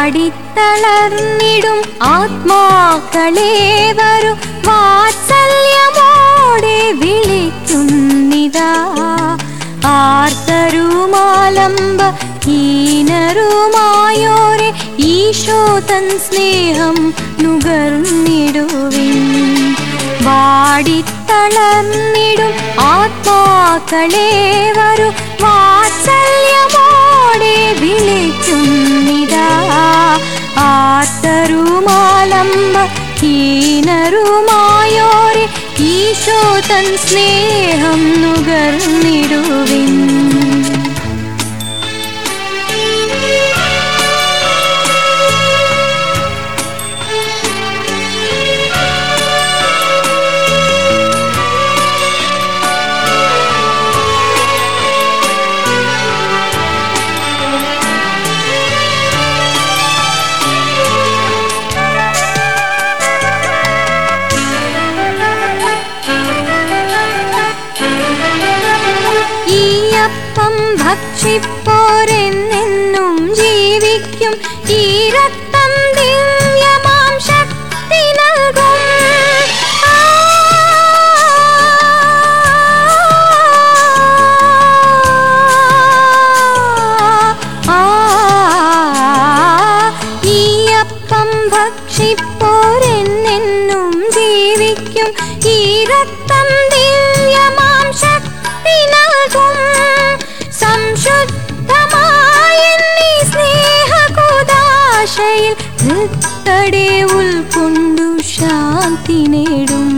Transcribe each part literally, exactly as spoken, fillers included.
വാടിത്തളർന്നിടും ആത്മാക്കളെ വരൂ, വാത്സല്യമോടെ വിളിക്കുന്നിതാ. ആർത്തരുമാലംബ ഹീനരുമായോരെ ഈശോ തൻ സ്നേഹം നുകർന്നിടുവിൻ. വാടിത്തളർന്നിടും ആത്മാക്കളെ വരൂ, വാത്സല്യമോടെ വിളിക്കുന്നിതാ. ആർത്തരുമാലംബ ഹീനരുമായോരെ ഈശോ തൻ സ്നേഹം നുകർന്നിടുവിൻ. ഭക്ഷിപ്പോരെന്നെന്നും ജീവിക്കും, ഈ രക്തം ദിവ്യമാം ശക്തി നൽകും. ഈ അപ്പം ഭക്ഷിപ്പോരെന്നെന്നും ജീവിക്കും, ഈ രക്തം ദിവ്യമാം ശക്തി നൽകും. സംശുദ്ധമായെന്നീ സ്നേഹകുദാശയിൽ ഹൃത്തടെ ഉൾക്കൊണ്ടു ശാന്തി നേടും.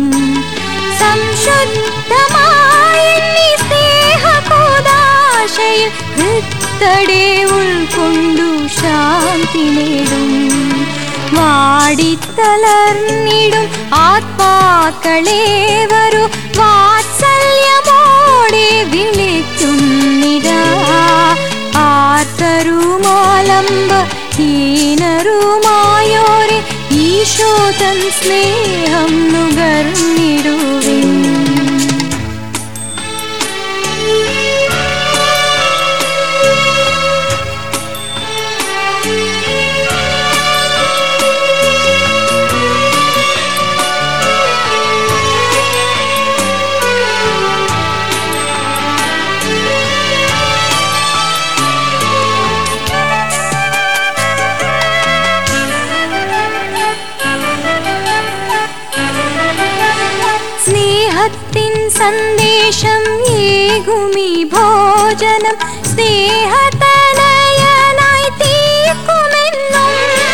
സംശുദ്ധമായെന്നീ സ്നേഹകുദാശയിൽ ഹൃത്തടെ ഉൾക്കൊണ്ടു ശാന്തി നേടും. വാടിത്തളർന്നിടും ആത്മാക്കളെ വരൂ, വാത്സല്യമോടെ വിളിക്കുന്നിതാ. ആർത്തരുമാലംബ ഹീനരുമായോരെ ഈശോ തൻ സ്നേഹം നുകർന്നിടുവിൻ. സ്നേഹത്തിൻ സന്ദേശം ഏകുമീ ഭോജനം, സ്നേഹതനയനായി തീർക്കുമെന്നും.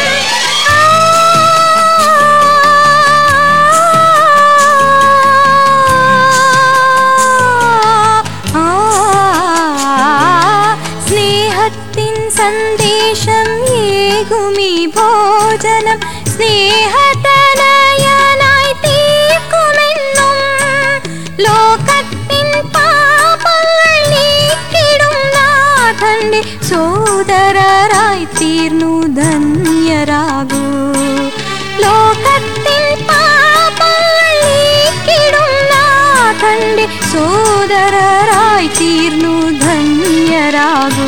സ്നേഹത്തിൻ സന്ദേശം ഏകുമീ ഭോജനം, സ്നേഹതനയനായി തീർക്കുമെന്നും. ലോകത്തിൻ പാപങ്ങൾ നീക്കിടും നാഥന്റെ സോദരരായി തീർന്നു ധന്യരാകൂ. ലോകത്തിൻ പാപങ്ങൾ നീക്കിടും നാഥന്റെ സോദരരായി തീർന്നു ധന്യരാകൂ.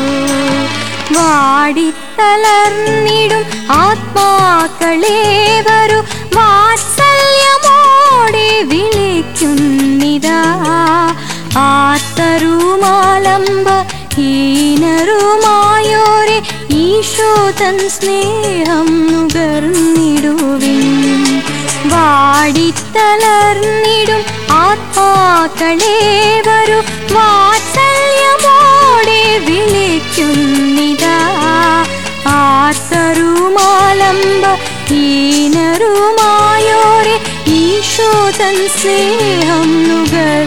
വാടിത്തളർന്നിടും ആത്മാക്കളെ വരൂ, വാത്സല്യമോടെ വിളിക്കുന്നിതാ. ആർത്തരുമാലംബ ഹീനരുമായോരെ ഈശോ തൻ സ്നേഹം നുകർന്നിടുവിൻ. വാടിത്തളർന്നിടും ആത്മാക്കളെ വരൂ, വാത്സല്യമോടെ വിളിക്കുന്നിതാ. ആർത്തരുമാലംബ ഹീനരുമായോരെ ഈശോ തൻ സ്നേഹം നുകർ